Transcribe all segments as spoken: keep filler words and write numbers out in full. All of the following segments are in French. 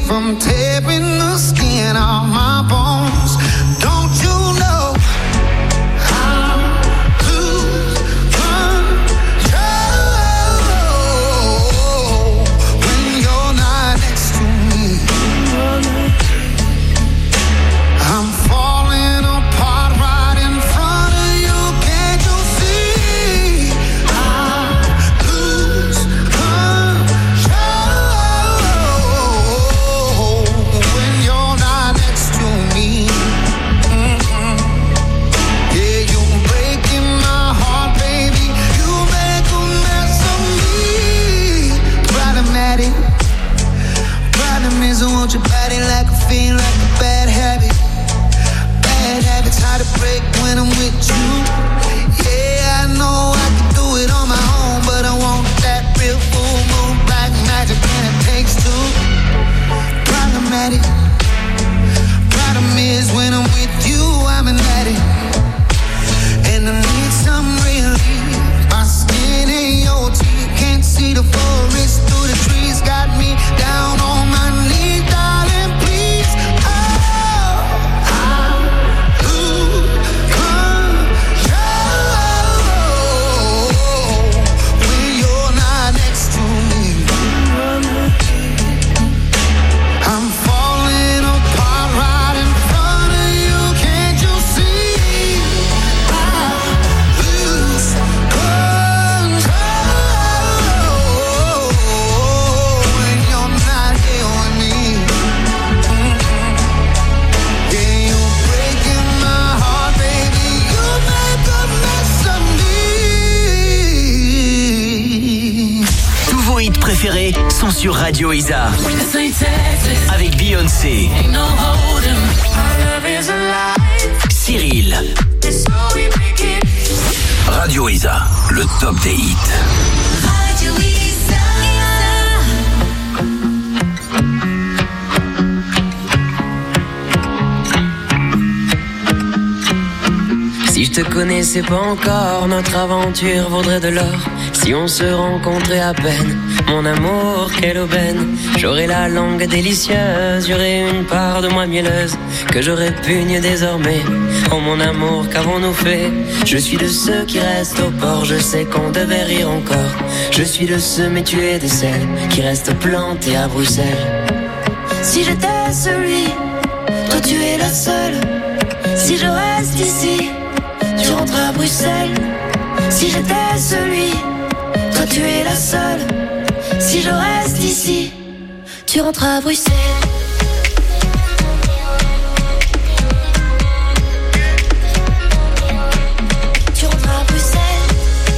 from tearing the skin off my bones. Don't you know I lose control when you're not next to me? I'm falling apart right in front of you. Can't you see? I lose control when you're not next to me. Mm-mm. Yeah, you're breaking my heart, baby. You make a mess of me. Problematic. Problem is I want your body like a fiend, like a bad habit. Bad habits hard to break when I'm with you. Yeah, I know I can do it on my own, but I want that real full moon black magic and it takes two. Problematic. Problem is when I'm with you, I'm an addict, and I need some relief. My skin ain't your teeth, can't see the forest through the trees. Got me down on my knees, darling, please. Oh, I lose control when you're not next to me. I'm falling apart right in front of you. Can't you see? I lose control when you're not here with me. Yeah, you're breaking my heart, baby. You make a mess of me. Tous vos hits préférés sont sur Radio Isa. Avec Beyoncé, Cyril. Radio Isa, le top des hits. Si je te connaissais pas encore, notre aventure vaudrait de l'or. Si on se rencontrait à peine, mon amour, quelle aubaine. J'aurais la langue délicieuse, j'aurais une part de moi mielleuse que je répugne désormais. Oh mon amour, qu'avons-nous fait? Je suis de ceux qui restent au port, je sais qu'on devait rire encore. Je suis de ceux, mais tu es de celles qui restent plantées à Bruxelles. Si j'étais celui, toi tu es la seule. Si je reste ici, tu rentres à Bruxelles. Si j'étais celui, toi tu es la seule. Si je reste ici, tu rentres à Bruxelles. Tu rentres à Bruxelles.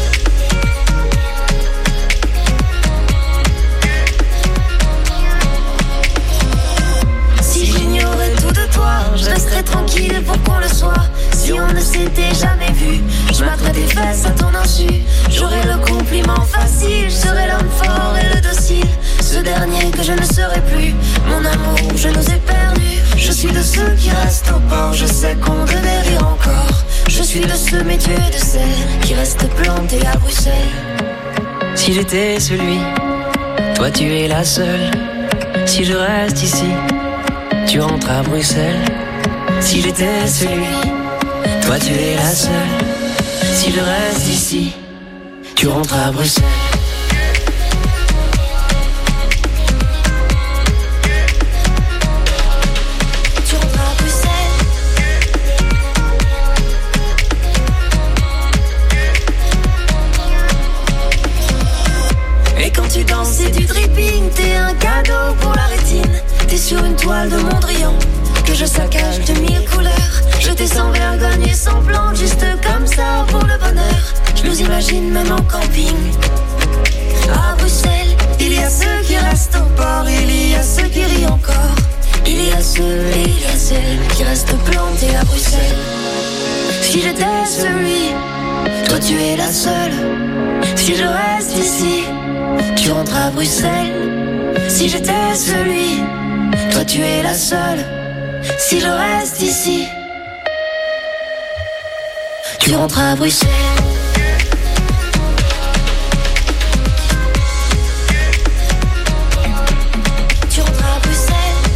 Si j'ignorais tout de toi, je resterais tranquille pour qu'on le soit. Si on ne s'était jamais vu, je m'attrape tes fesses à ton insu. J'aurais le compliment facile, je serais l'homme fort et le docile. Ce dernier que je ne serai plus, mon amour, je nous ai perdus. Je suis de ceux qui restent au port, je sais qu'on devait rire encore. Je suis de ceux, mais tu es de celles qui restent plantées à Bruxelles. Si j'étais celui, toi tu es la seule. Si je reste ici, tu rentres à Bruxelles. Si j'étais celui, toi tu es la seule. Si je reste ici, tu rentres à Bruxelles. Tu rentres à Bruxelles. Et quand tu danses c'est du dripping, t'es un cadeau pour la rétine. T'es sur une toile de Mondrian que je saccage de mille couleurs. Je t'ai sans vergogne et sans plan, juste comme ça pour le bonheur. Je nous imagine même en camping. À Bruxelles, il y a ceux qui restent au port, il y a ceux qui rient encore. Il y a ceux et il y a celles qui restent plantés à Bruxelles. Si j'étais celui, toi tu es la seule. Si je reste ici, tu rentres à Bruxelles. Si j'étais celui, toi tu es la seule. Si je reste ici, tu rentres à Bruxelles. Tu rentres à Bruxelles.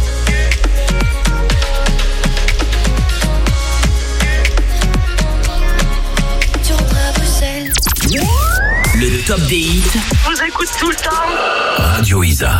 tout le temps. Radio Isa.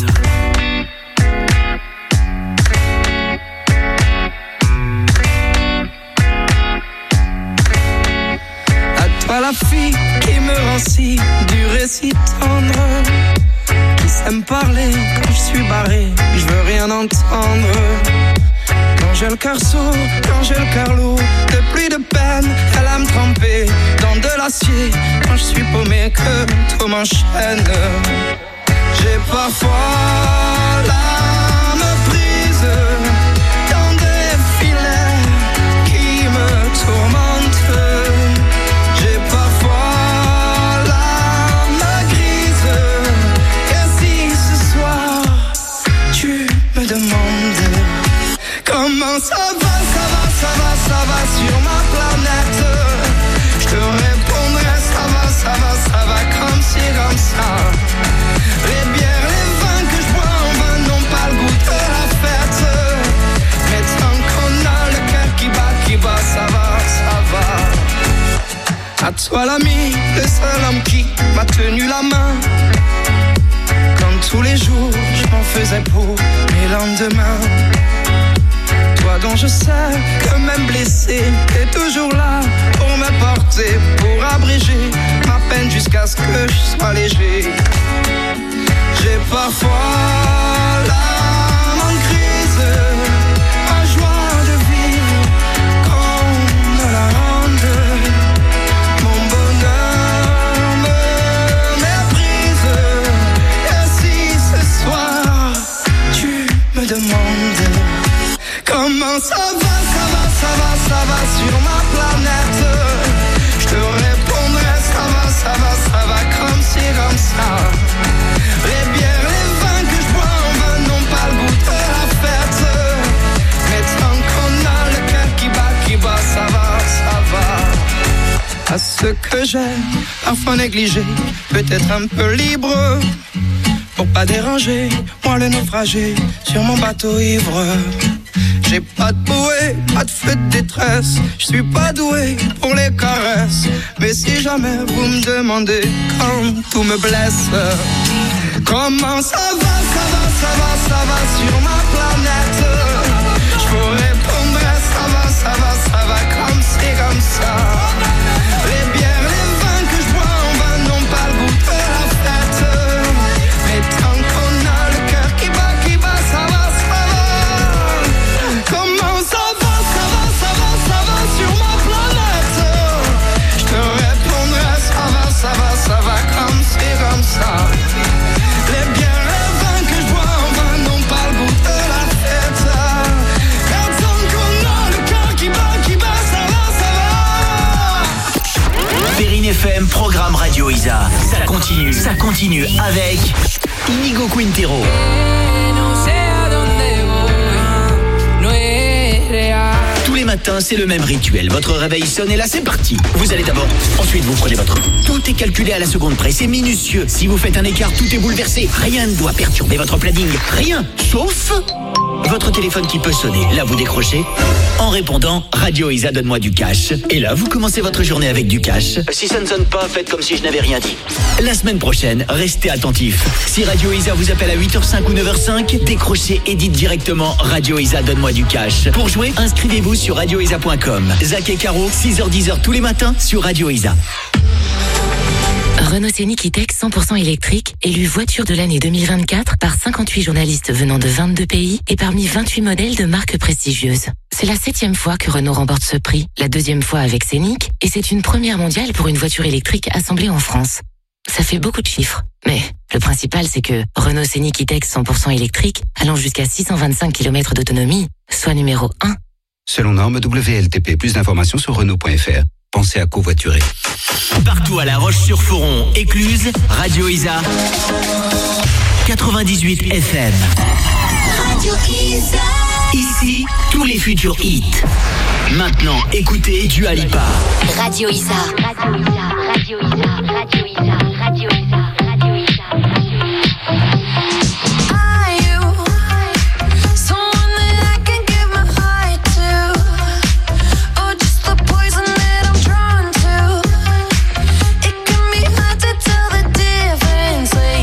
À toi la fille qui me rend si dur et si tendre, qui s'aime parler quand je suis barré, je veux rien entendre. Quand j'ai le cœur sourd, quand j'ai le cœur lourd, de pluie de peine, elle a me tremper dans de l'acier. Quand je suis paumé, que tout m'enchaîne. J'ai parfois l'âme prise dans des filets qui me tourmentent. J'ai parfois l'âme grise. Et si ce soir tu me demandes comment ça va, ça va, ça va, ça va sur ma planète, je te répondrai ça va, ça va, ça va comme ci, comme ça. Les bières, les vins que je bois en vain n'ont pas le goût de la fête. Mais tant qu'on a le cœur qui bat, qui bat, ça va, ça va. À toi l'ami, le seul homme qui m'a tenu la main quand tous les jours je m'en faisais pour mes lendemains. Toi dont je sais que même blessé, t'es toujours là pour me porter, pour abréger ma peine jusqu'à ce que je sois léger. J'ai parfois l'âme en crise, la joie de vivre qu'on me la rende. Mon bonheur me méprise. Et si ce soir tu me demandes comment ça va, ça va, ça va, ça va sur ma planète, je te répondrai ça va, ça va, ça va comme ci, comme ça. Les bières, les vins que je bois en vain n'ont pas le goût de la fête. Mais tant qu'on a le cœur qui bat, qui bat, ça va, ça va. À ceux que j'aime, parfois négligé, peut-être un peu libre, pour pas déranger, moi le naufragé, sur mon bateau ivre. J'ai pas de bouée, pas de feu de détresse, je suis pas doué pour les caresses. Mais si jamais vous me demandez quand tout me blesse, comment ça va, ça va, ça va, ça va sur ma planète, je vous répondrai ça va, ça va, ça va comme c'est comme ça. Les bières, les vins que je bois en vain n'ont pas le goût de la fête. Mais tant qu'on a le cœur qui bat, qui bat, ça va, ça va. Comment ça va, ça va, ça va, ça va sur ma planète, je te répondrai ça va, ça va, ça va comme c'est comme ça. Les bières, les vins que je bois en vain n'ont pas le goût de la fête. Car tant qu'on a le cœur qui bat, qui bat, ça va, ça va. Perrine F M, programme Radio Isa. Ça continue, ça continue avec Inigo Quintero. Tous les matins, c'est le même rituel. Votre réveil sonne et là, c'est parti. Vous allez d'abord, ensuite vous prenez votre... Tout est calculé à la seconde près, c'est minutieux. Si vous faites un écart, tout est bouleversé. Rien ne doit perturber votre planning. Rien, sauf... votre téléphone qui peut sonner. Là, vous décrochez. En répondant, Radio Isa, donne-moi du cash. Et là, vous commencez votre journée avec du cash. Si ça ne sonne pas, faites comme si je n'avais rien dit. La semaine prochaine, restez attentifs. Si Radio Isa vous appelle à huit heures cinq ou neuf heures cinq, décrochez et dites directement Radio Isa, donne-moi du cash. Pour jouer, inscrivez-vous sur radio isa point com. Zach et Caro, six heures dix tous les matins sur Radio Isa. Renault Scénic E-Tech cent pour cent électrique, élu voiture de l'année deux mille vingt-quatre par cinquante-huit journalistes venant de vingt-deux pays et parmi vingt-huit modèles de marques prestigieuses. C'est la septième fois que Renault remporte ce prix, la deuxième fois avec Scénic, et c'est une première mondiale pour une voiture électrique assemblée en France. Ça fait beaucoup de chiffres, mais le principal c'est que Renault Scénic E-Tech cent pour cent électrique, allant jusqu'à six cent vingt-cinq kilomètres d'autonomie, soit numéro un. Selon norme W L T P, plus d'informations sur Renault point F R. Pensez à covoiturer. Partout à La Roche-sur-Foron, Écluse, Radio Isa, quatre-vingt-dix-huit F M. Radio Isa. Ici, tous les futurs hits. Maintenant, écoutez Dua Lipa. Radio Isa. Radio Isa. Radio Isa. Radio Isa. Radio Isa. Radio Isa. Are you someone that I can give my heart to? Or just the poison that I'm drawn to? It can be hard to tell the difference when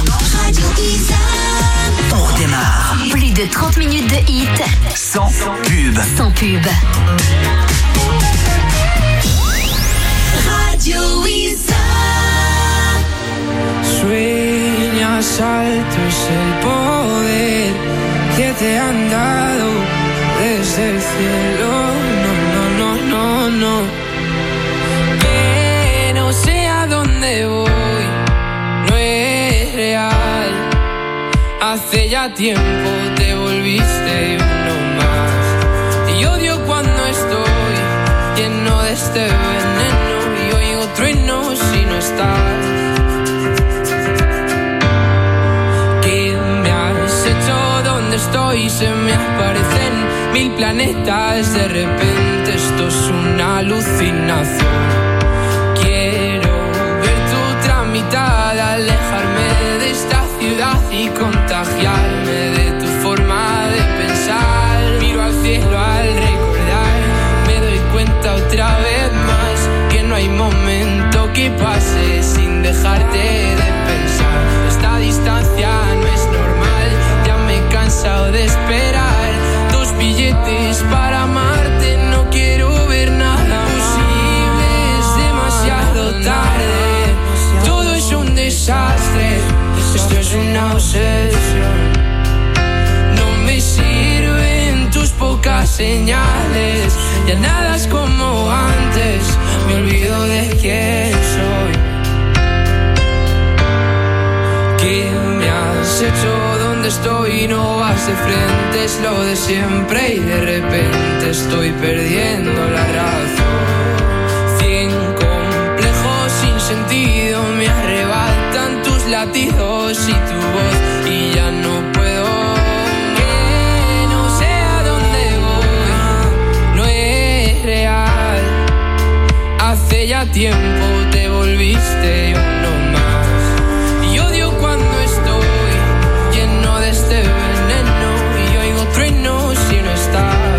Radio Isa. On redémarre. Plus de trente minutes de hit. Sans pub. Sans pub. Radio Isa. Sueñas alto es el poder que te han dado desde el cielo. No, no, no, no, no. Que no sé a dónde voy, no es real. Hace ya tiempo te volviste uno más. Y odio cuando estoy lleno de este veneno y oigo truenos si no estás. ¿Qué me has hecho? ¿Dónde estoy? Se me aparecen mil planetas. De repente esto es una alucinación. Quiero ver tu tramitada, alejarme de esta ciudad y contagiarme de tu forma de pensar. Miro al cielo al recordar, me doy cuenta otra vez más que no hay momento que pase sin dejarte de pensar. Esta distancia no es normal, ya me he cansado de esperar. Dos billetes para amarte, no quiero ver nada posible, es demasiado tarde. Todo es un desastre, esto es una obsesión. No me sirven tus pocas señales, ya nada es como antes, me olvido de quién soy. ¿Qué me has hecho? ¿Dónde estoy? No vas de frente, es lo de siempre y de repente estoy perdiendo la razón. Cien complejos sin sentido me arrebatan tus latidos y tu voz y ya no puedo. Que no sé a dónde voy, no es real. Hace ya tiempo te volviste uno más. Y odio cuando estoy lleno de este veneno y oigo truenos si no estás.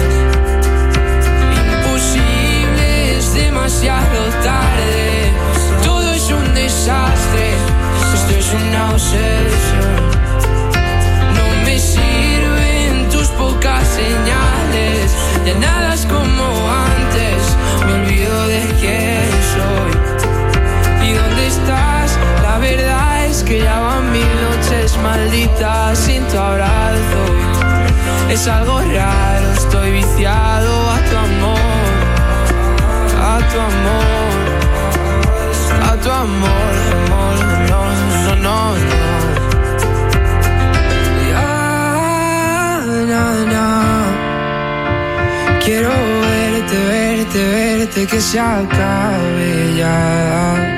Imposible, es demasiado tarde. Todo es un desastre, esto es una obsesión. No me sirven tus pocas señales, ya nada es como antes, me olvido de quién soy. ¿Y dónde estás? La verdad es que ya van mil noches malditas sin tu abrazo. Es algo raro, estoy viciado a tu amor, a tu amor, a tu amor, amor, no, no, no, no. Ya, no, no. Quiero verte, verte, verte, que se acabe ya.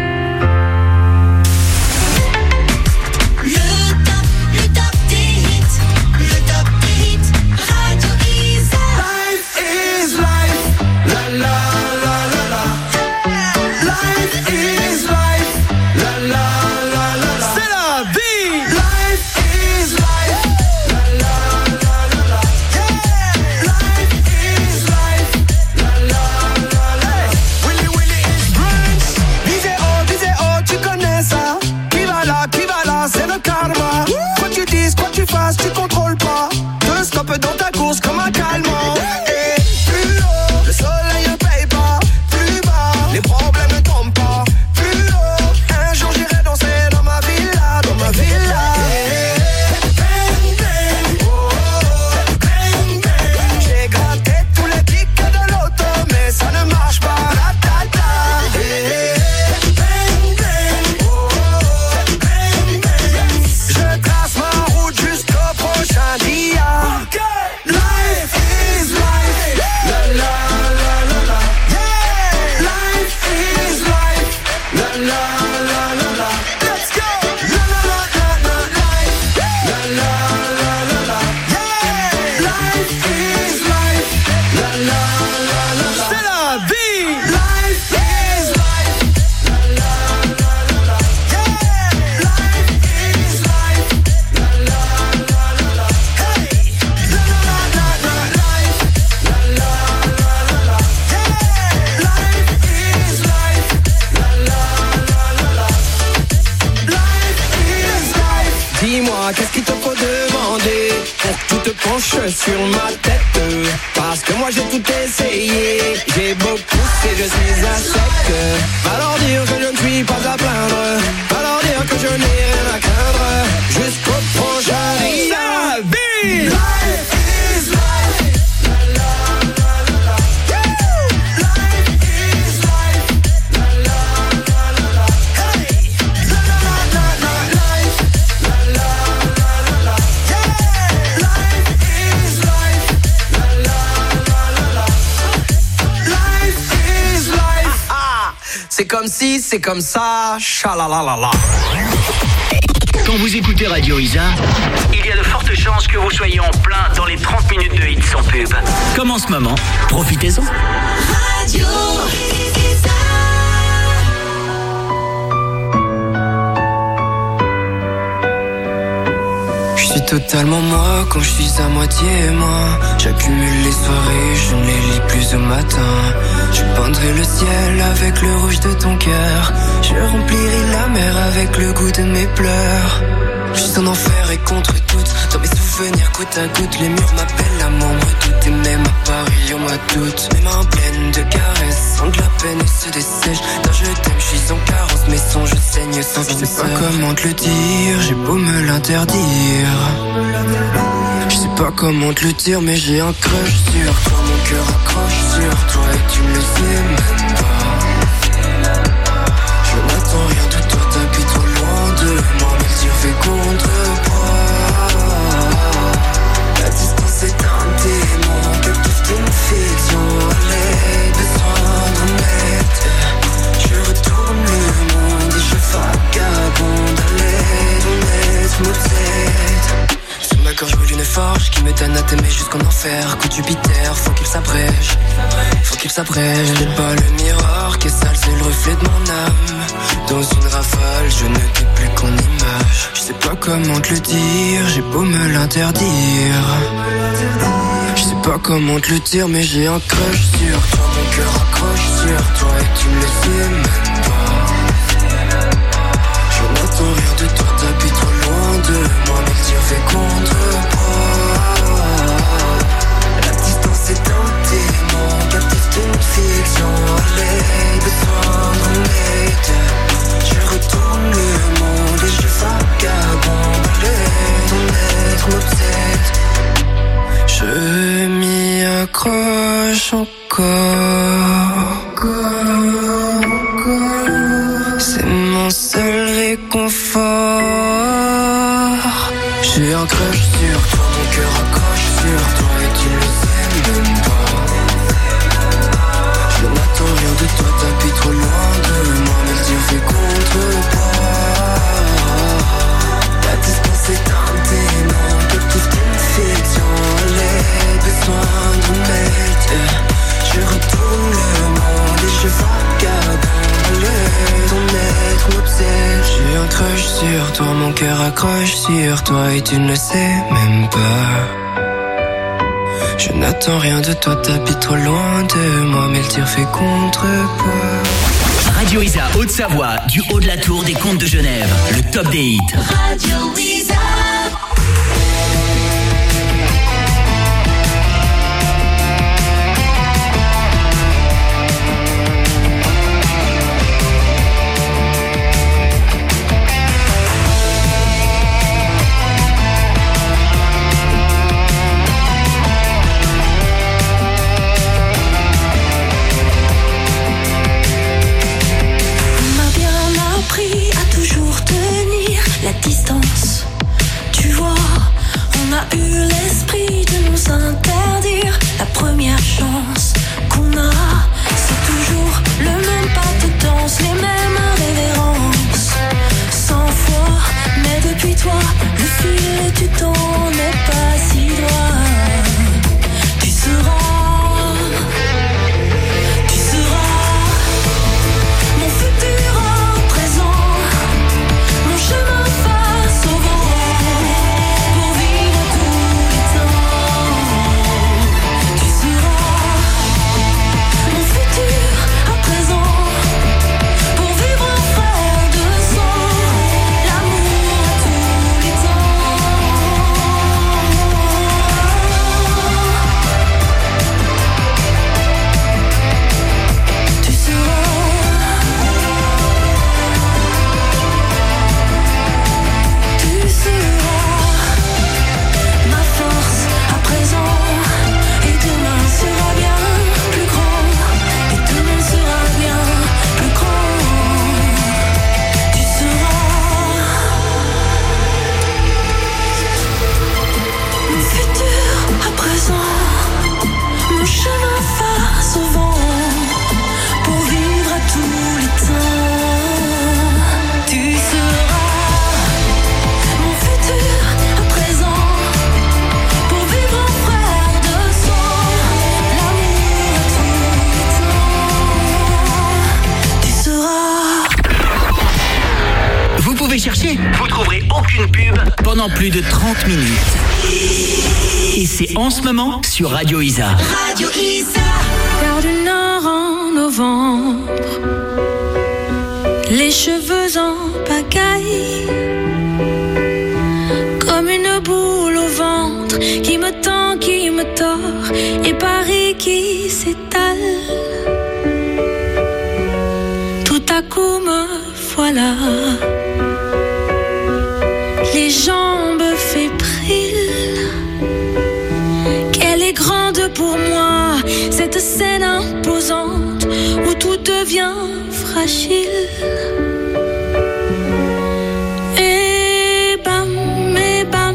Willy, Willy, Dis-moi, qu'est-ce qu'il te faut demander pour que tu te penches sur ma tête? Parce que moi j'ai tout essayé, j'ai beau pousser, je suis à sec. Va leur dire que je ne suis pas à plaindre, va leur dire que je n'ai rien à craindre, jusqu'au prochain David. Life is life. La, la, la, la, la. Life is life. La, la, la, la, la. Hey. La, la, la, la, life. La, la, la, la, la. Yeah. Life is life. La, la, la, la, la. Life is life. Ah, ah. C'est comme si, c'est comme ça. Chalalalala. Quand vous écoutez Radio Isa, il y a de fortes chances que vous soyez en plein dans les trente minutes de hits sans pub. Comme en ce moment, profitez-en. Radio Isa. Je suis totalement moi quand je suis à moitié moi. J'accumule les soirées, je ne les lis plus au matin. Je peindrai le ciel avec le rouge de ton cœur. Je remplirai la mer avec le goût de mes pleurs. Je suis en enfer et contre toutes. Dans mes souvenirs goutte à goutte. Les murs m'appellent, l'amour me redoute. Et même à Paris on m'a toutes. Mes mains pleines de caresses, sans de la peine et se dessèchent. Quand je t'aime, je suis en carence. Mes songes saignent sans Je sais pas comment te le dire, j'ai beau me l'interdire. Je sais pas comment te le dire, mais j'ai un crush sur toi. Mon cœur accroche sur toi et tu me le sais même pas. Je n'attends rien de toi, t'habites trop loin de moi. Mais le tir fait contre-poids. La distance est un démon, captive d'une fiction. Allez, besoin d'un aide. Je retourne le monde et je vagabonde. Allez, ton aide m'obsède. Sur ma gorge brûle une forge qui me donne à t'aimer jusqu'en enfer. Coup de Jupiter, faut qu'il s'abrège. Faut qu'il s'abrège. C'est pas le miroir qui est sale, c'est le reflet de mon âme. Dans une rafale, je ne t'ai plus qu'en image. Je sais pas comment te le dire, j'ai beau me l'interdire. Je sais pas comment te le dire, mais j'ai un crush sur toi. Mon cœur accroche sur toi et tu me le sais même pas. Je n'attends rien de toi, t'habites trop loin de moi. Mais le tir fait contre-poids. La distance est un démon, captive d'une fiction. Allez, besoin d'un aide. Je retourne le monde et je vagabonde. Allez, ton être m'obsède. Je m'y accroche encore. C'est mon seul réconfort. J'ai un crush sur toi, mon cœur accroche sur toi et tu le sais même pas. Je n'attends rien de toi, t'habites trop loin de moi. Mais le tir fait contre-poids. La distance est un démon, captive d'une fiction. Allez, besoin d'une aide. Je retourne le monde et je vagabonde. Allez, ton être m'obsède. J'ai un crush sur toi, mon cœur accroche sur toi et tu ne le sais même pas. Je n'attends rien de toi, t'habites trop loin de moi. Mais le tir fait contre-poids. Radio Isa, Haute-Savoie, du haut de la tour des Comtes de Genève, le top des hits. Radio Isa. À toujours tenir la distance. pendant plus de trente minutes. Et c'est en ce moment sur Radio Isa. Radio Isa. Vers du nord en novembre, les cheveux en pagaille, comme une boule au ventre qui me tend, qui me tord, et Paris qui s'étale. Tout à coup me voilà, les jambes fébriles. Qu'elle est grande pour moi, cette scène imposante où tout devient fragile. Et bam, et bam,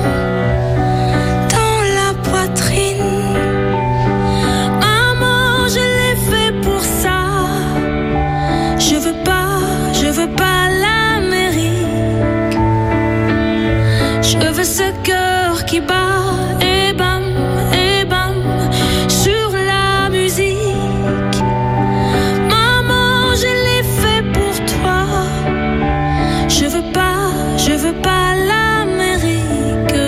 dans la poitrine. Maman, je l'ai fait pour ça. Je veux pas, je veux pas l'Amérique. Je veux ce cœur qui bat. Et bam, et bam, sur la musique. Maman, je l'ai fait pour toi. Je veux pas, je veux pas l'Amérique.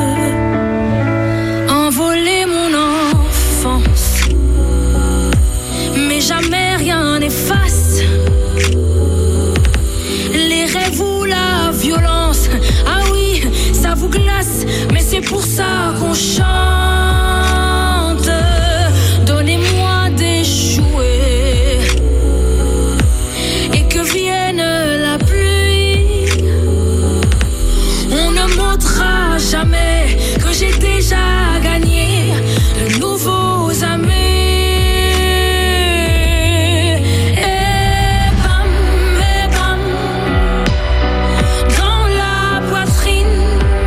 Envoler mon enfance, mais jamais rien n'efface les rêves ou la violence. Ah oui, ça vous glace, mais c'est pour ça qu'on chante. Donnez-moi des jouets et que vienne la pluie. On ne montrera jamais que j'ai déjà gagné de nouveaux amis. Et bam, et bam, dans la poitrine.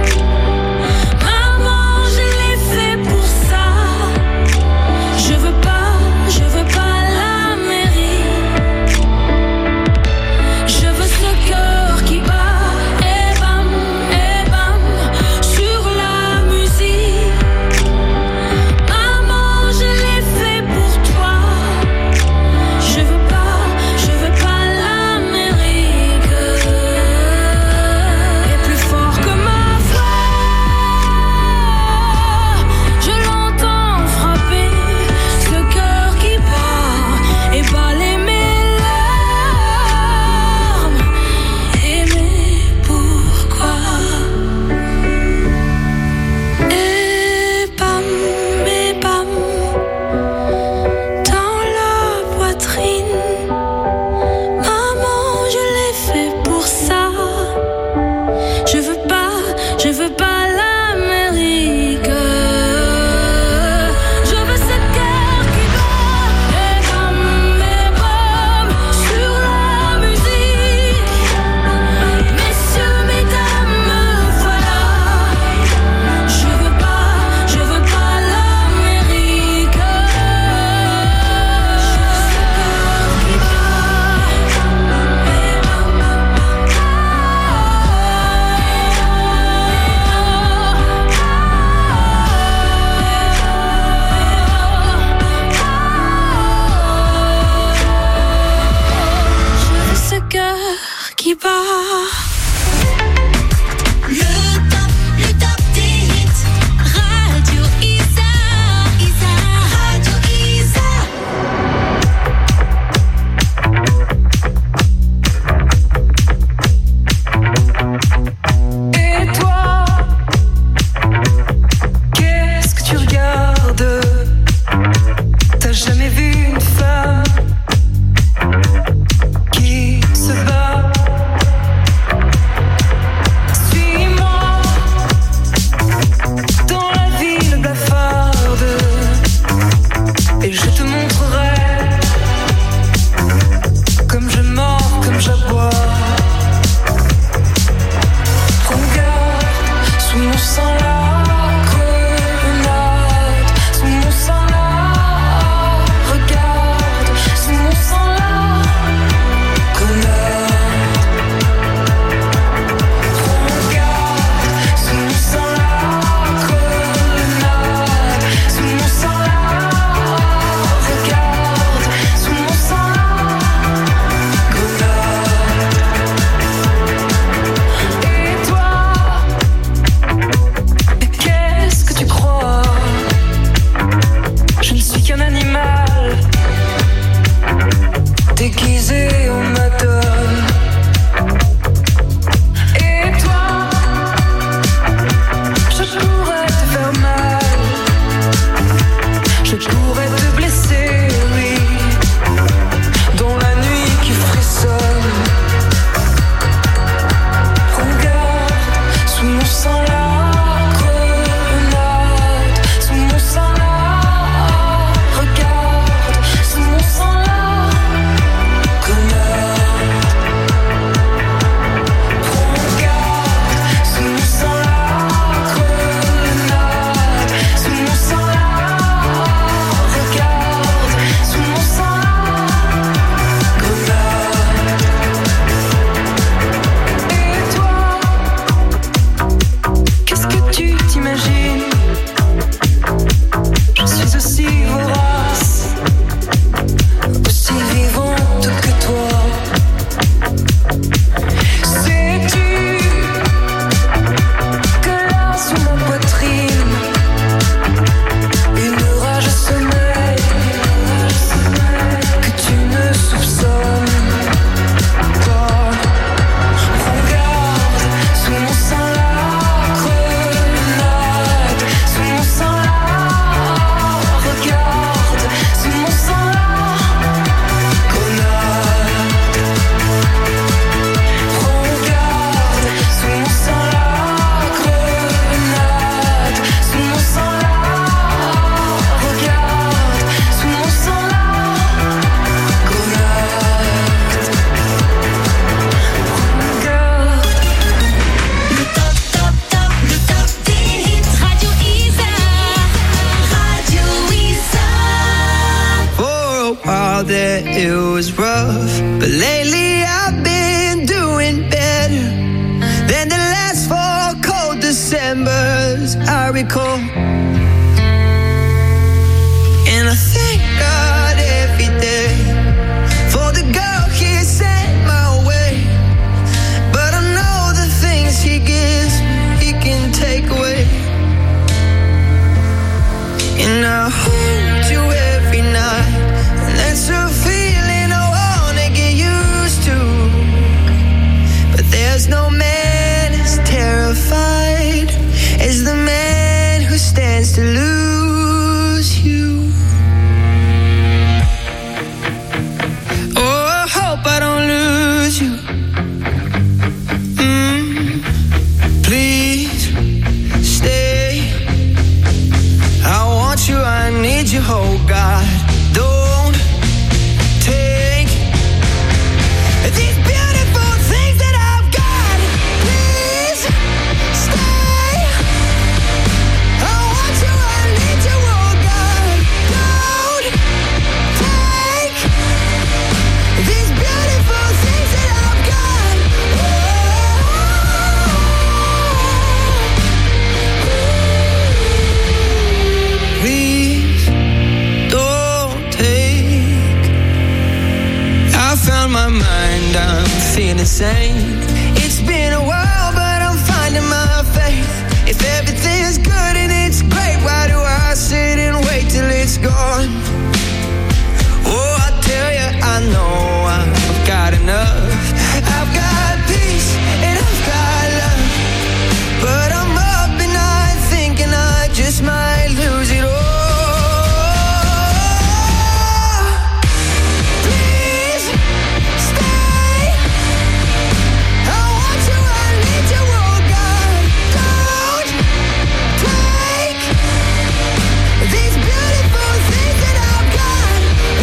Maman, je l'ai fait pour ça. Je veux pas, je veux pas l'Amérique. Je veux ce cœur qui bat. Et bam, et bam, sur la musique. Maman, je l'ai fait pour toi. Je veux pas, je veux pas l'Amérique. Et plus fort que ma voix, je l'entends frapper ce cœur qui bat et balayer mes larmes. Et mais pourquoi? Et bam, et bam, dans la poitrine. Maman, je l'ai fait pour ça. Je veux pas, je veux pas l'Amérique. Je veux ce cœur qui bat. Et bam, et bam, sur la musique. Messieurs, mesdames, me voilà. Je veux pas, je veux pas l'Amérique. Je veux ce cœur qui Je veux ce cœur qui bat. Le top, le top des hits. Radio Isa, Isa, Radio Isa. Et toi, qu'est-ce que tu regardes? T'as jamais vu une femme qui se bat? Suis-moi dans la ville blafarde et je te montrerai comme je mords, comme j'aboie. Regarde, sous mon sang la grenade, sous mon sang la. Regarde, sous mon sang la grenade. Regarde, sous mon sang la grenade, sous mon sang la. Regarde, sous mon sang la grenade. Et toi, yeah, it was rough. But lately I've been doing better than the last four cold Decembers I recall. And I thank God every day for the girl He sent my way. But I know the things He gives me, He can take away. And I hold you every night, and that's a feeling I wanna get used to. But there's no man as terrified as the man who stands to lose you. Oh, I hope I don't lose you. Mm, please stay. I want you, I need you, oh God. Don't take these beautiful things that I've got. Please stay. I want you, I need you, oh God. Don't take these beautiful things that I've got. Please don't take. I found my mind, I'm feeling sane. It's been a while, but I'm finding my faith. If everything's good and it's great, why do I sit and wait till it's gone? Oh, I tell you, I know I've got enough. I've got peace and I've got love, but I'm up and I'm thinking I just might lose it all. Please stay. I want you, I need you, oh God. Don't take these beautiful things that I've got.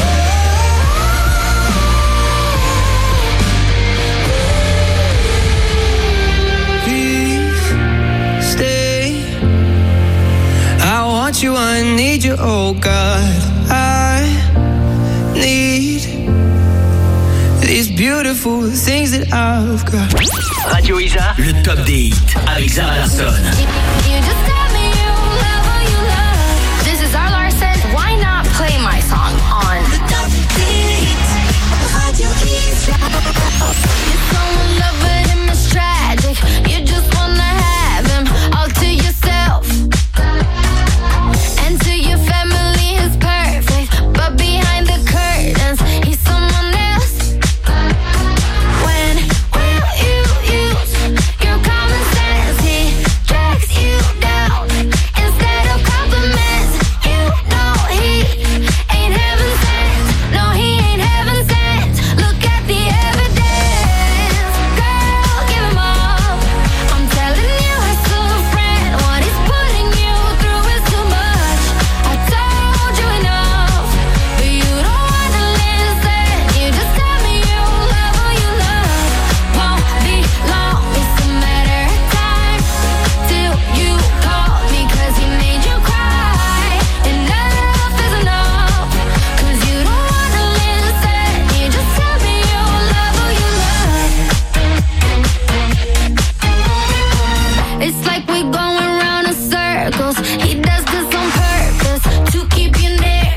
Please stay. I want you, I need you, oh God. I need these beautiful things that I've got. Radio Isa, le top des hits avec Zara Larsson. You just tell me you love who you love. This is Zara Larsson. Why not play my song on the top beat? Radio Isa. You don't love but him is tragic. You just wanna have him all to yourself. And to your family he's perfect, but behind the curtains he's someone else. When will you use your common sense? He drags you down instead of compliments. You know he ain't heaven sent. No, he ain't heaven sent. Look at the evidence. Girl, give him up. I'm telling you as a friend, what he's putting you through is too much. I told you enough, but you don't wanna listen. You just tell me you love who you love. Won't be long, it's a matter of time till you call me 'cause he made you cry. Enough is enough, 'cause you don't wanna listen. You just tell me you love who you love. It's like we're going round in circles. He does this on purpose to keep you near.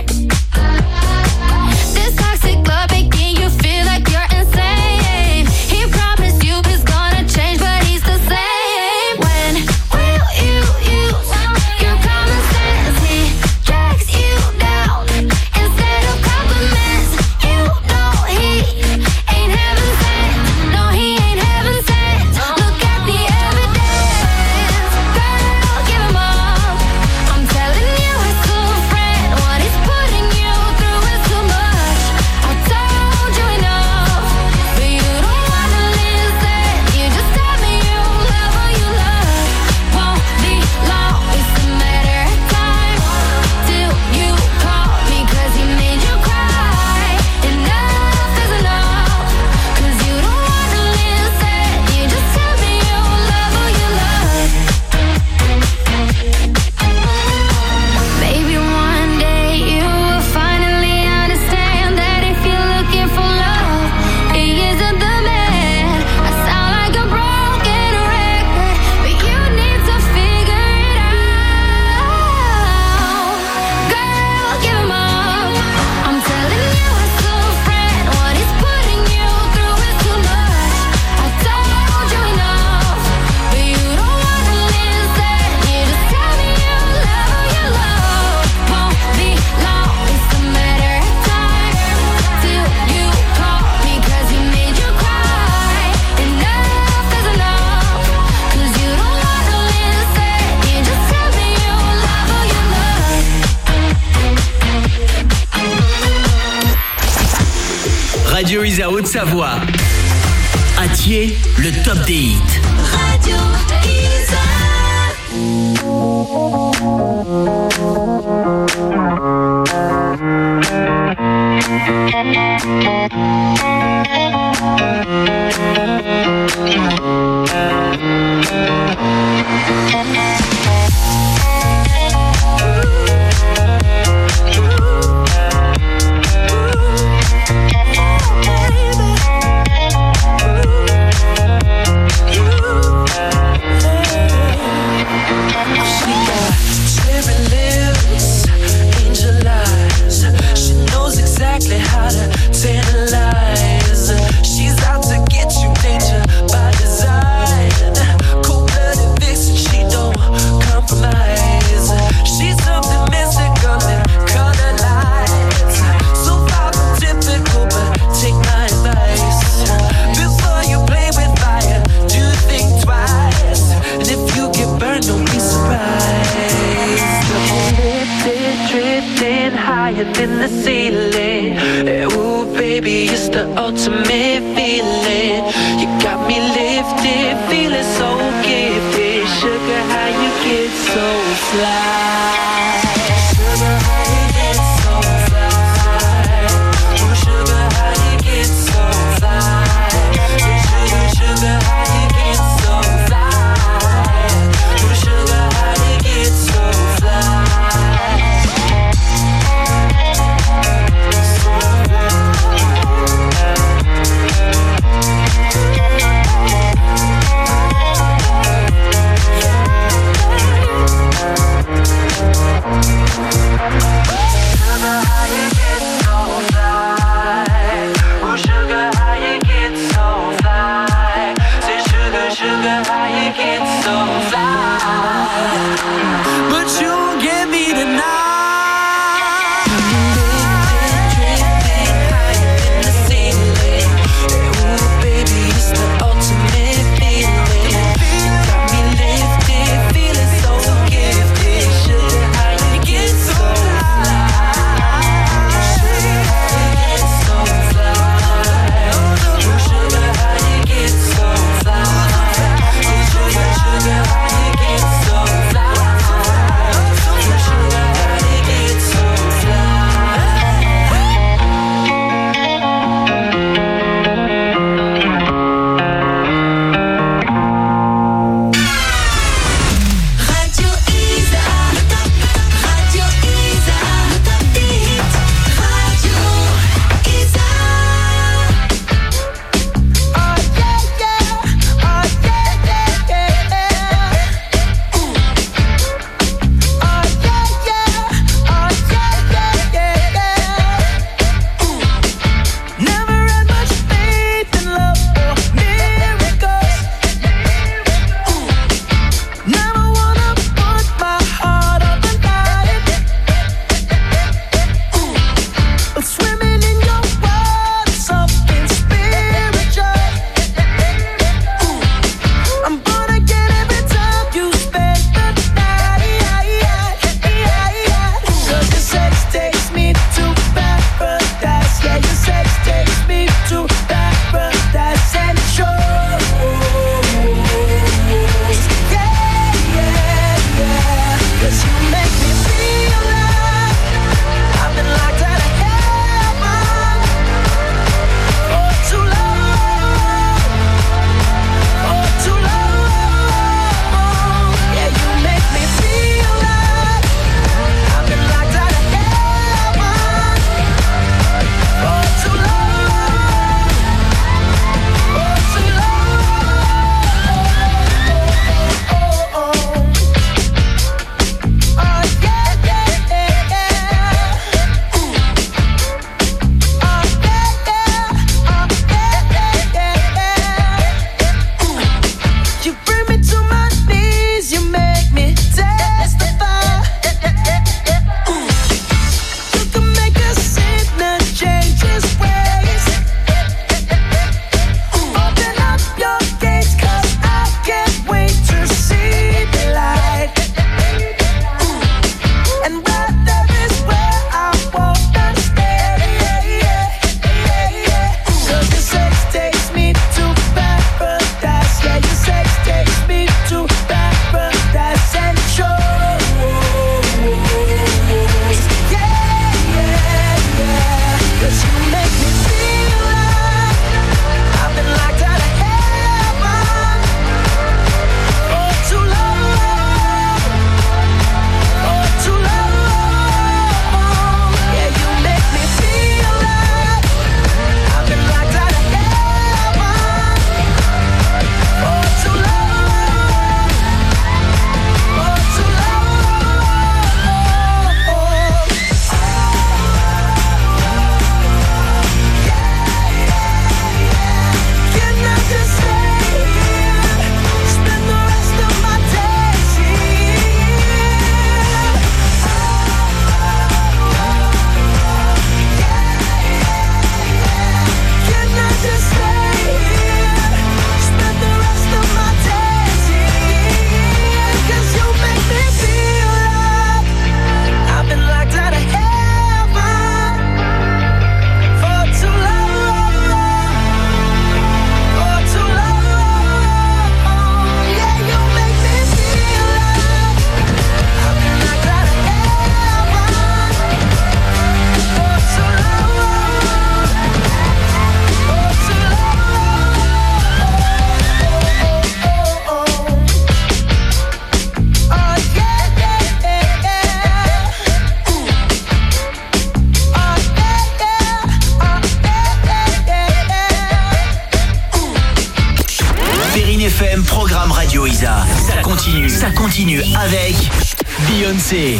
This toxic love making you feel like you're insane. He promised you he's gonna change, but he's the same. When will you use your common sense? He drags you down instead of compliments. You know he ain't heaven sent. No, he ain't heaven sent. Look at the evidence. Girl, give him up. I'm Radio Isa Haute-Savoie. À Thiers, le top des hits. Radio Isa. How to tantalize. She's out to get you, danger by design. Cold-blooded vixen, she don't compromise. She's something mystical and color lights. So far from typical, but take my advice. Before you play with fire, do think twice. And if you get burned, don't be surprised. Lifted, drifting higher than the ceiling. Ooh, baby, it's the ultimate feeling. You got me lifted, feeling so gifted. Sugar, how you get so fly? Sugar, how you get so fly? Ooh, sugar, how you get so fly? Sugar, sugar, how you get so fly? Ooh, sugar, how you get so fly? Beyoncé.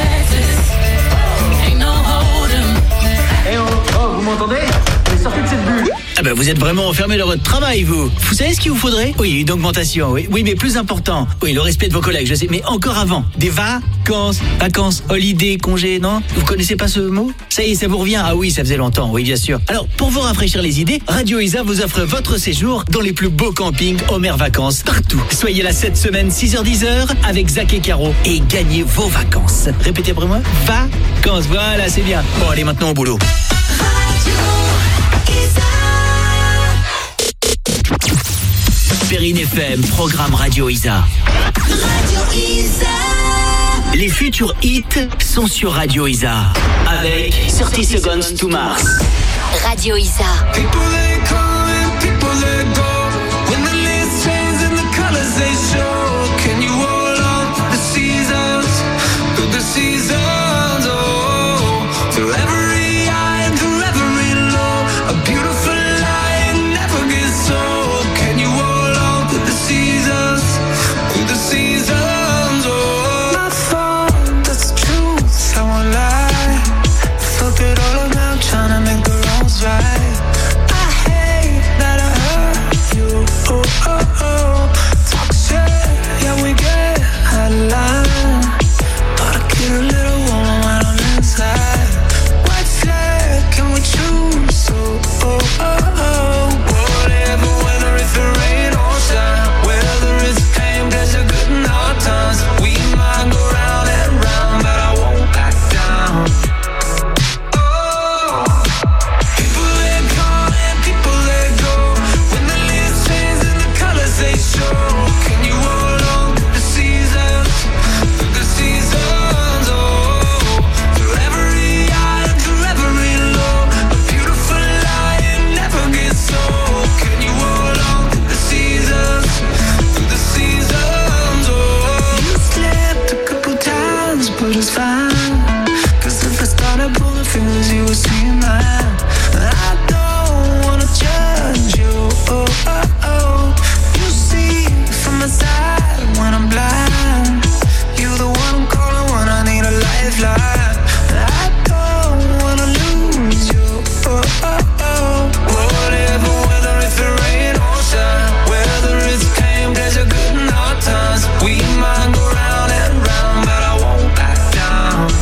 Eh oh, oh, vous m'entendez? Allez, sortez de cette bulle. Ah ben vous êtes vraiment enfermé dans votre travail, vous. Vous savez ce qu'il vous faudrait? Oui, une augmentation, oui. Oui, mais plus important. Oui, le respect de vos collègues, je sais. Mais encore avant, des vacances. Vacances, holiday, congé, non? Vous connaissez pas ce mot? Ça y est, ça vous revient? Ah oui, ça faisait longtemps, oui, bien sûr. Alors, pour vous rafraîchir les idées, Radio Isa vous offre votre séjour dans les plus beaux campings Homer Vacances partout. Soyez là cette semaine, six heures dix avec Zach et Caro et gagnez vos vacances. Répétez après moi. Vacances, voilà, c'est bien. Bon, allez maintenant au boulot. Perrine F M, programme Radio Isa. Radio Isa. Les futurs hits sont sur Radio Isa. Avec thirty Seconds to Mars. Radio Isa. People they come and people they go. When the leaves change and the colors they show. Can you hold on to the seasons? Through the seasons, oh. Through every high and through every low. A beautiful light never gets old. Can you hold on to the seasons? Through the seasons, oh. My fault, that's the truth, I won't lie. Fuck it all about trying to make the wrongs right. I hate that I hurt you, oh, oh, oh. Talk shit, yeah we get out of line. But I get a little warm when I'm inside. White flag, can we choose, oh, oh, oh, oh. Whatever, whether it's the rain or shine. Whether it's pain, pleasure, good and hard times. We might go round and round, but I won't back down. Oh, people they come and people they go. When the leaves change and the colors they show. Can you hold on to the seasons? Through the seasons, oh. Through every high and through every low. A beautiful light, it never gets old. Can you hold on to the seasons? Through the seasons, oh. You slipped a couple times, but it's fine. Cause if I started pulling fingers, you would see mine. I don't wanna judge you, oh, oh, oh. You see from my side when I'm blind. You're the one I'm calling when I need a lifeline. I don't wanna lose you, oh, oh, oh. Whatever, whether it's the rain or shine. Whether it's pain, pleasure, good and hard times. We might go round and round, but I won't back down.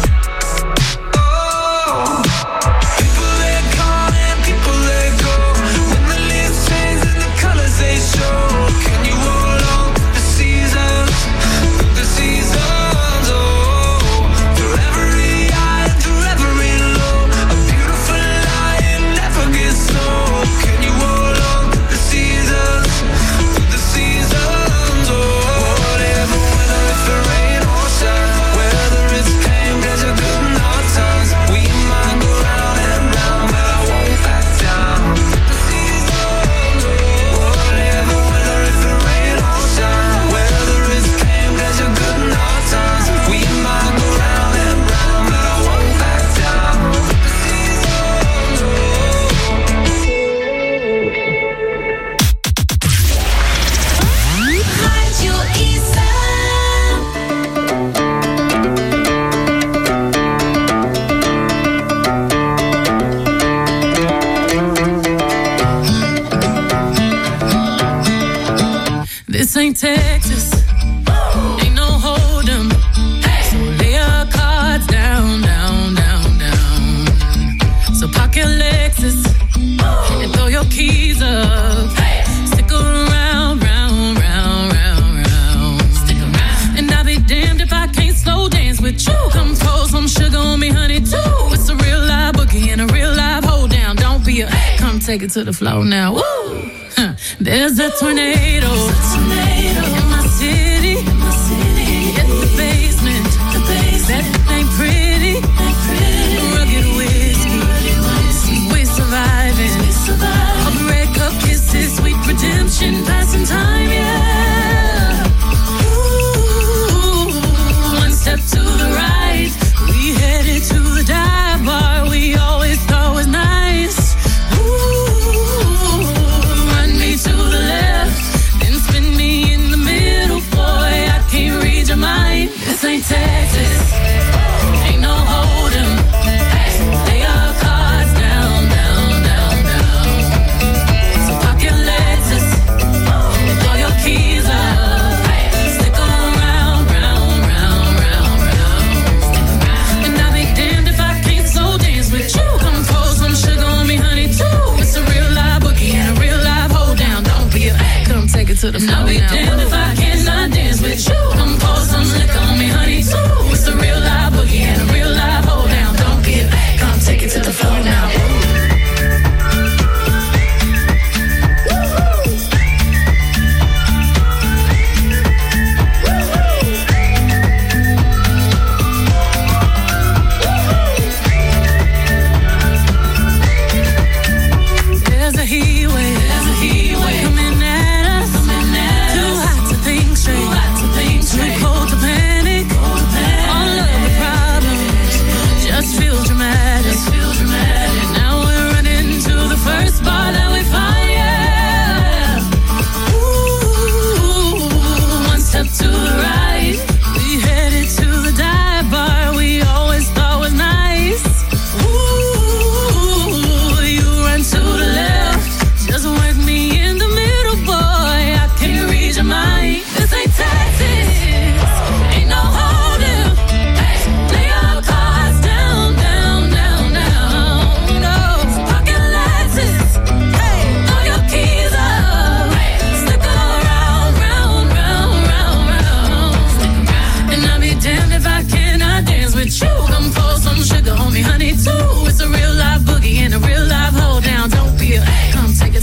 Oh, people they come and people they go. When the leaves change and the colors they show. Can you hold on to the seasons? Through the seasons, oh. Through every high and through every low. A beautiful light, it never gets old. Can you hold on to the seasons? Through the seasons, oh. Whatever, whether it's the rain or shine. Whether it's pain, pleasure, good and hard times. We might go round and round, but I won't back down. The seasons, oh. Whatever, whether it's the rain or shine. Whether it's pain, pleasure, good and hard times. We might go round and round, but I won't back down. The seasons, oh. Radio Isa. This ain't Texas, ain't no hold 'em. So lay your cards down, down, down, down. So park your Lexus and throw your keys up. Stick around, round, round, round, round. Stick around. And I'll be damned if I can't slow dance with you. Come pour some sugar on me, honey, too. It's a real live boogie and a real live hold down. Don't be a, come take it to the floor now. Woo! Huh. There's a tornado, in my city, in the basement. That ain't pretty, rugged whiskey, we surviving. All the red cup kisses, sweet redemption, passing time, yeah. Ooh, one step to the right, we headed to the dive bar we always thought was nice. Ooh, run me to the left, then spin me in the middle, boy, I can't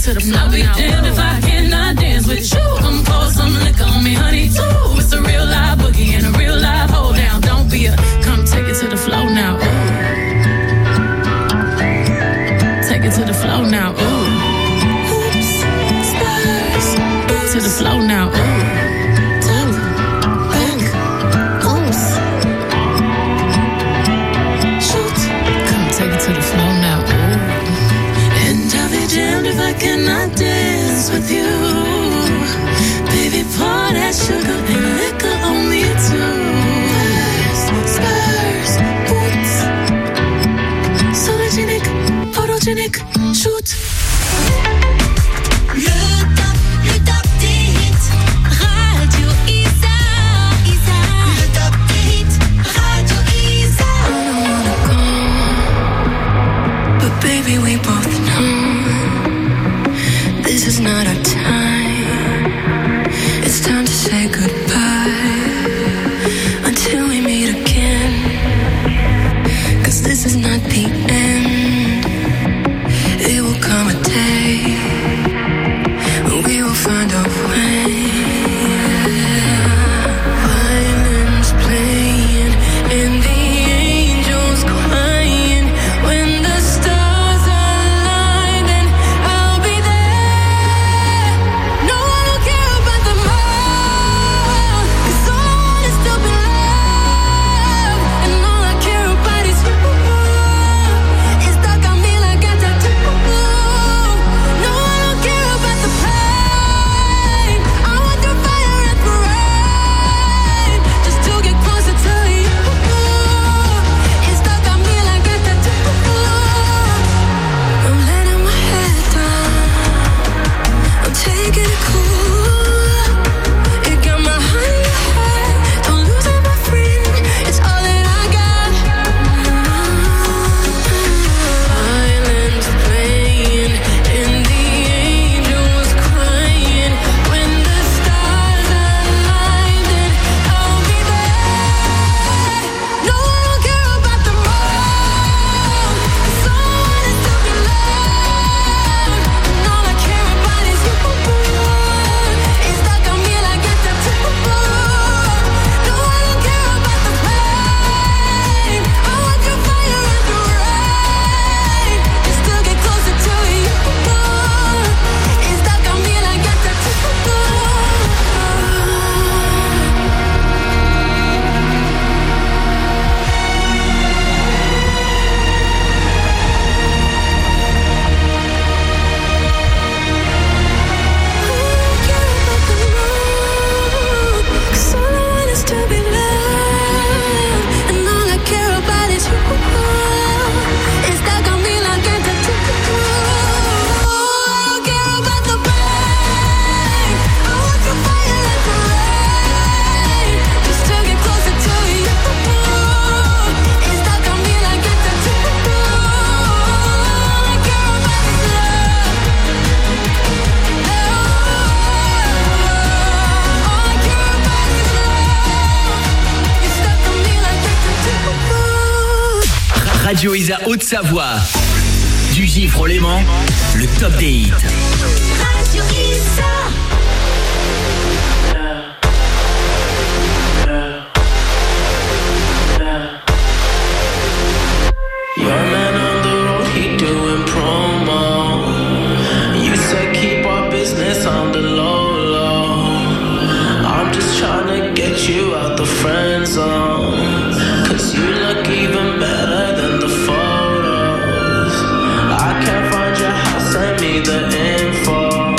to the flow. I'll be damned if I cannot dance with you. Come pour some liquor on me, honey, too. It's a real live boogie and a real live hold down. Don't be a, come take it to the flow now. Ooh. Take it to the flow now. Ooh. Oops, stars. To the flow now. Ooh. Cannot dance with you, baby. Pour that sugar and liquor on me too. Spurs, boots, sologenic, photogenic, shoot. Le top, le top des hits, Radio Isa, Isa. Le top des hits, Radio Isa. I don't wanna go, but baby we both know. This is not our time. It's time to say goodbye until we meet again. 'Cause this is not the end. It will come a day when we will find a way. Violins playing and the angels crying. When the stars align, then I'll be there. No, I don't care about the world, 'cause all I want is to be loved. And all I care about is you. It's stuck on me like a tattoo. No, I don't care about the pain. I want the fire and the rain, just to get closer to you. It's stuck on me like a tattoo. I'm letting my head down, I'm taking it cool. You got my heart in your head, don't lose it, my friend. It's all that I got. Violins playing and the angels crying. When the stars align, then I'll be there. No, I don't care about the world, 'cause all I want is to be loved. And all I care about is you. It's stuck on me like a tattoo. No, I don't care about the pain. I want your fire and the rain, just to get closer to you. It's stuck on me like a tattoo. Cause all I want is to be loved, and all I care about is you. It's stuck on me like a tattoo. I don't care about the pain. I want your fire and the rain, just to get closer to you. It's stuck on me like a tattoo. All I care about is love. All I care about is love. It's stuck on me like a tattoo. Radio Isa Haute-Savoie. Du Gifre au Léman, le top des hits. Radio Isa. Your man on the road, he doing promo. You said keep our business on the low, low. I'm just trying to get you out the friend zone, 'cause you look even better than the photos. I can't find your house, send me the info.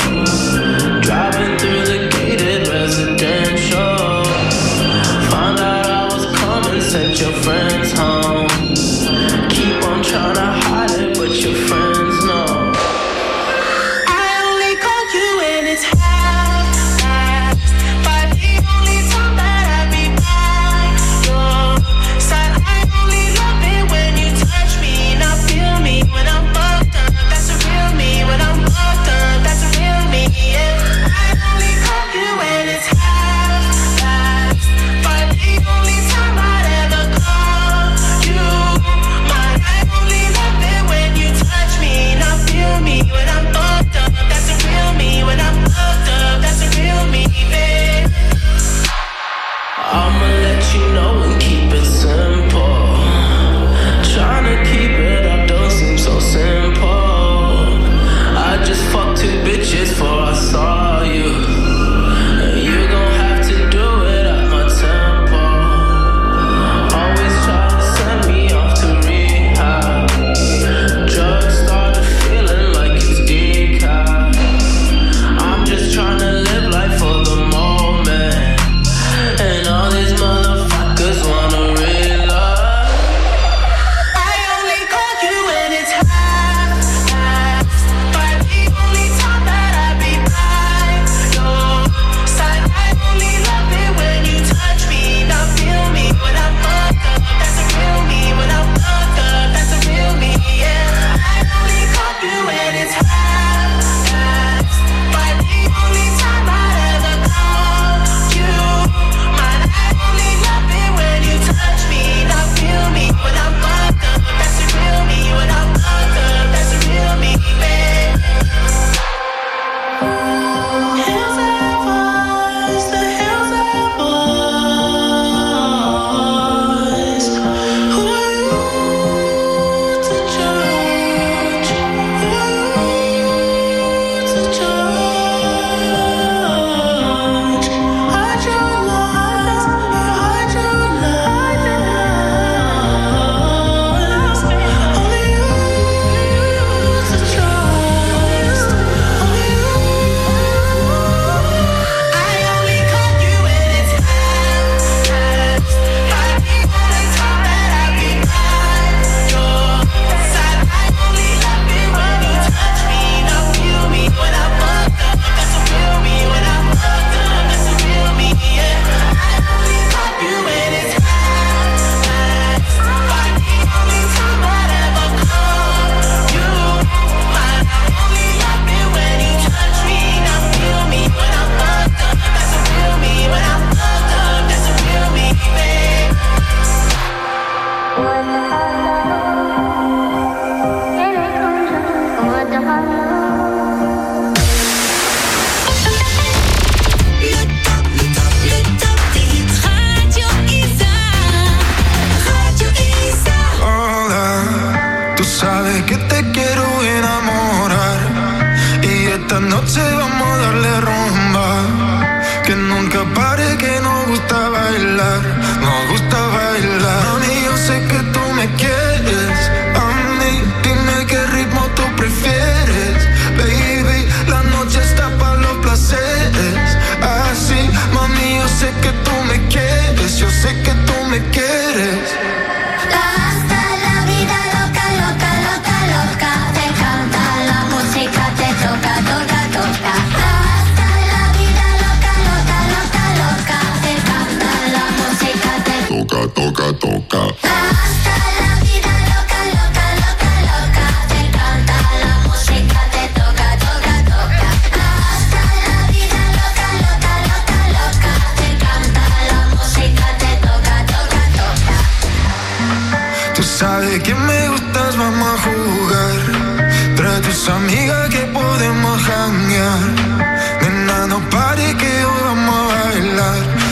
que te quiero enamorar. Y esta noche vamos a darle rumba. Que nunca pare, que nos gusta bailar. Nos gusta bailar. Mami, yo sé que tú me quieres. A mí, dime qué ritmo tú prefieres. Baby, la noche está para los placeres. Así, mami, yo sé que tú me quieres. Yo sé que tú me quieres. Hasta la vida loca, loca, loca, loca. Te canta la música, te toca, toca, toca. Hasta la vida loca, loca, loca, loca. Te canta la música, te toca, toca, toca. Hasta la vida loca, loca, loca, loca. Te canta la música, te toca, toca, toca. Hasta la vida loca, loca, loca, loca. Te canta la música, te toca, toca, toca. Tú sabes que me gustas, vamos a jugar. Trae tus amigas que podemos janguear. Nena, no pare que hoy vamos a bailar.